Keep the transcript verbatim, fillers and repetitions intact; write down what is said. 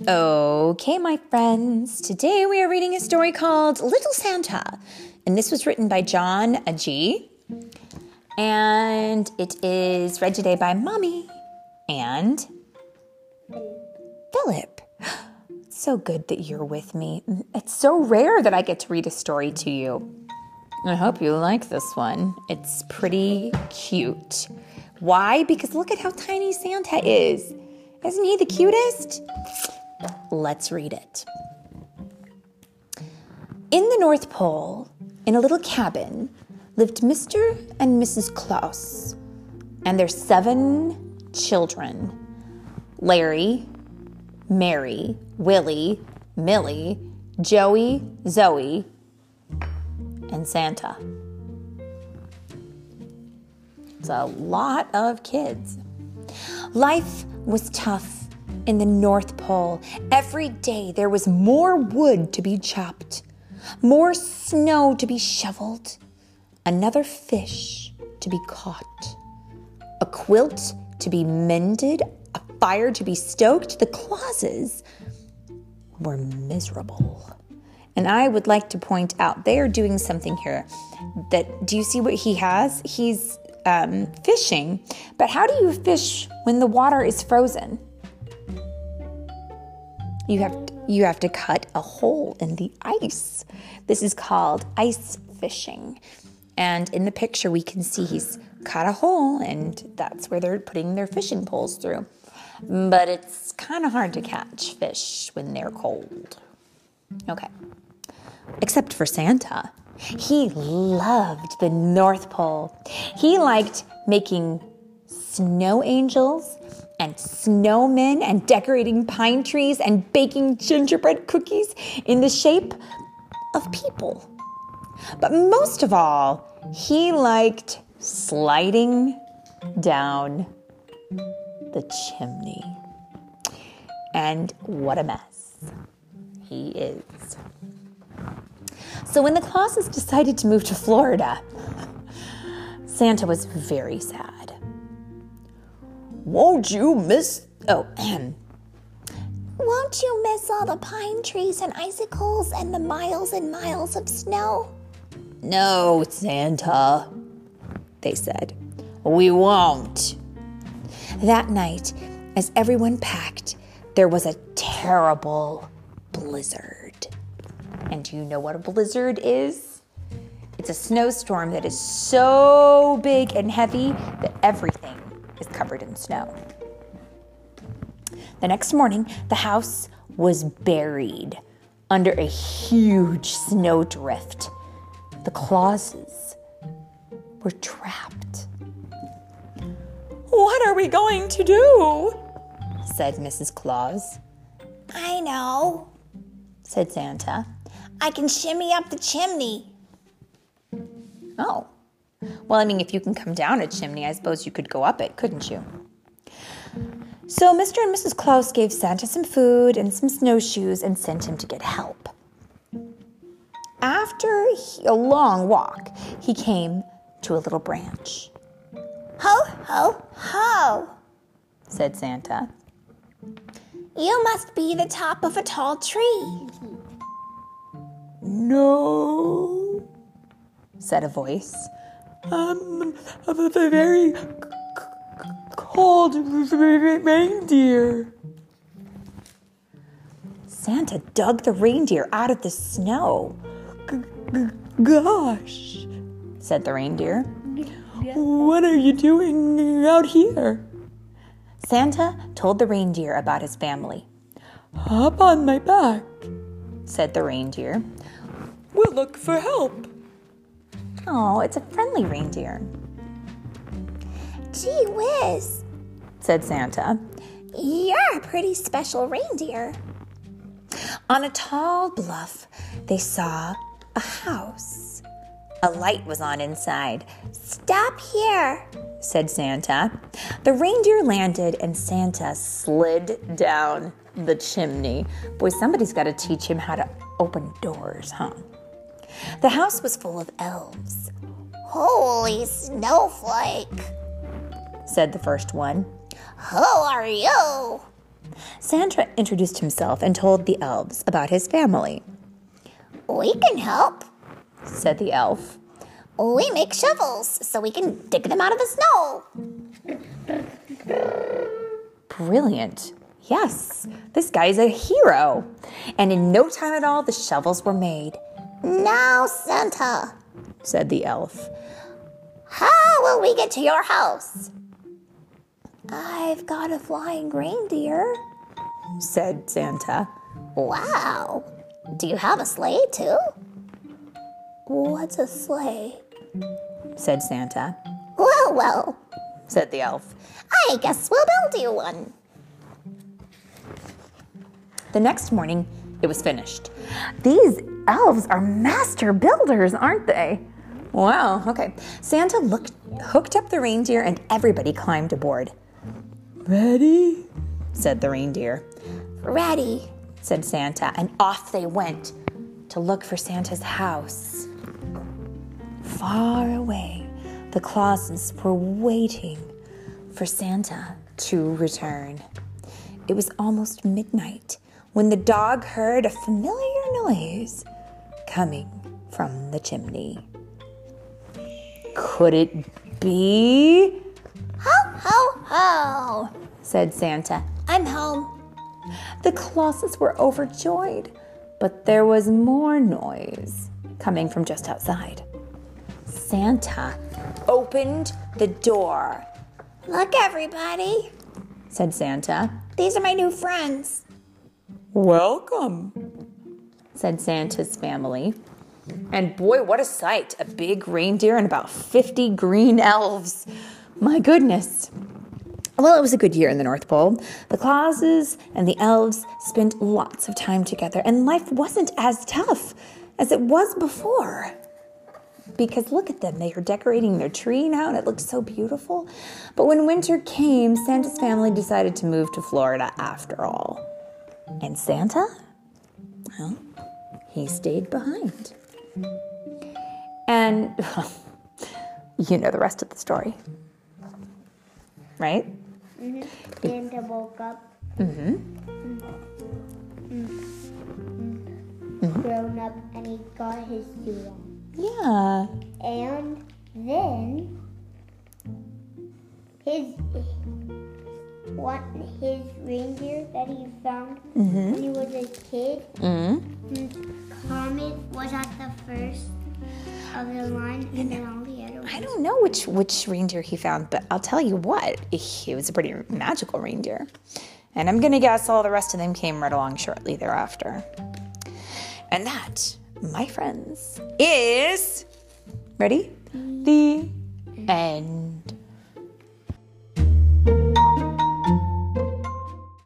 Okay, my friends, today we are reading a story called Little Santa, and this was written by John Agee, and it is read today by Mommy and Philip. It's so good that you're with me. It's so rare that I get to read a story to you. I hope you like this one. It's pretty cute. Why? Because look at how tiny Santa is. Isn't he the cutest? Let's read it. In the North Pole, in a little cabin, lived Mister and Missus Claus and their seven children. Larry, Mary, Willie, Millie, Joey, Zoe, and Santa. It's a lot of kids. Life was tough in the North Pole. Every day there was more wood to be chopped, more snow to be shoveled, another fish to be caught, a quilt to be mended, a fire to be stoked. The Clauses were miserable. And I would like to point out, they are doing something here. That, do you see what he has? He's um, fishing. But how do you fish when the water is frozen? You have you have to cut a hole in the ice. This is called ice fishing. And in the picture, we can see he's cut a hole, and that's where they're putting their fishing poles through. But it's kind of hard to catch fish when they're cold. Okay. Except for Santa. He loved the North Pole. He liked making snow angels and snowmen and decorating pine trees and baking gingerbread cookies in the shape of people. But most of all, he liked sliding down the chimney. And what a mess he is. So when the Clauses decided to move to Florida, Santa was very sad. Won't you miss... Oh, Won't you miss all the pine trees and icicles and the miles and miles of snow? No, Santa, they said. We won't. That night, as everyone packed, there was a terrible blizzard. And do you know what a blizzard is? It's a snowstorm that is so big and heavy that everything is covered in snow. The next morning, the house was buried under a huge snowdrift. The Clauses were trapped. What are we going to do? Said Missus Claus. I know, said Santa. I can shimmy up the chimney. Oh. Well, I mean, if you can come down a chimney, I suppose you could go up it, couldn't you? So Mister and Missus Claus gave Santa some food and some snowshoes and sent him to get help. After a long walk, he came to a little branch. Ho, ho, ho, said Santa. You must be the top of a tall tree. No, said a voice. Um, of a very c- c- cold reindeer. Santa dug the reindeer out of the snow. G- g- gosh, said the reindeer. What are you doing out here? Santa told the reindeer about his family. Hop on my back, said the reindeer. We'll look for help. Oh, it's a friendly reindeer. Gee whiz, said Santa. You're a pretty special reindeer. On a tall bluff, they saw a house. A light was on inside. Stop here, said Santa. The reindeer landed and Santa slid down the chimney. Boy, somebody's got to teach him how to open doors, huh? The house was full of elves. Holy snowflake, said the first one. Who are you? Santa introduced himself and told the elves about his family. We can help, said the elf. We make shovels so we can dig them out of the snow. Brilliant. Yes, this guy's a hero. And in no time at all, the shovels were made. Now, Santa, said the elf, how will we get to your house? I've got a flying reindeer, said Santa. Wow. Do you have a sleigh too? What's a sleigh? said Santa. Well, well, said the elf. I guess we'll build you one. The next morning, it was finished. These elves are master builders, aren't they? Wow, okay. Santa looked, hooked up the reindeer and everybody climbed aboard. Ready? said the reindeer. Ready, said Santa, and off they went to look for Santa's house. Far away, the Clauses were waiting for Santa to return. It was almost midnight when the dog heard a familiar noise coming from the chimney. Could it be? Ho, ho, ho, said Santa. I'm home. The Clauses were overjoyed, but there was more noise coming from just outside. Santa opened the door. Look, everybody, said Santa. These are my new friends. Welcome, said Santa's family. And boy, what a sight. A big reindeer and about fifty green elves. My goodness. Well, it was a good year in the North Pole. The Clauses and the elves spent lots of time together, and life wasn't as tough as it was before. Because look at them, they are decorating their tree now, and it looks so beautiful. But when winter came, Santa's family decided to move to Florida after all. And Santa, well, he stayed behind. And you know the rest of the story, right? Mm-hmm. Santa woke up. Mm-hmm. Mm-hmm. Mm-hmm. Grown up, and he got his suit on. Yeah. And then his what his reindeer that he found Mm-hmm. when he was a kid. Mm-hmm. Comet was at the first of the line, and then all the other ones. I don't know which which reindeer he found, but I'll tell you what, he was a pretty magical reindeer. And I'm gonna guess all the rest of them came right along shortly thereafter. And that, my friends, is, ready? The end.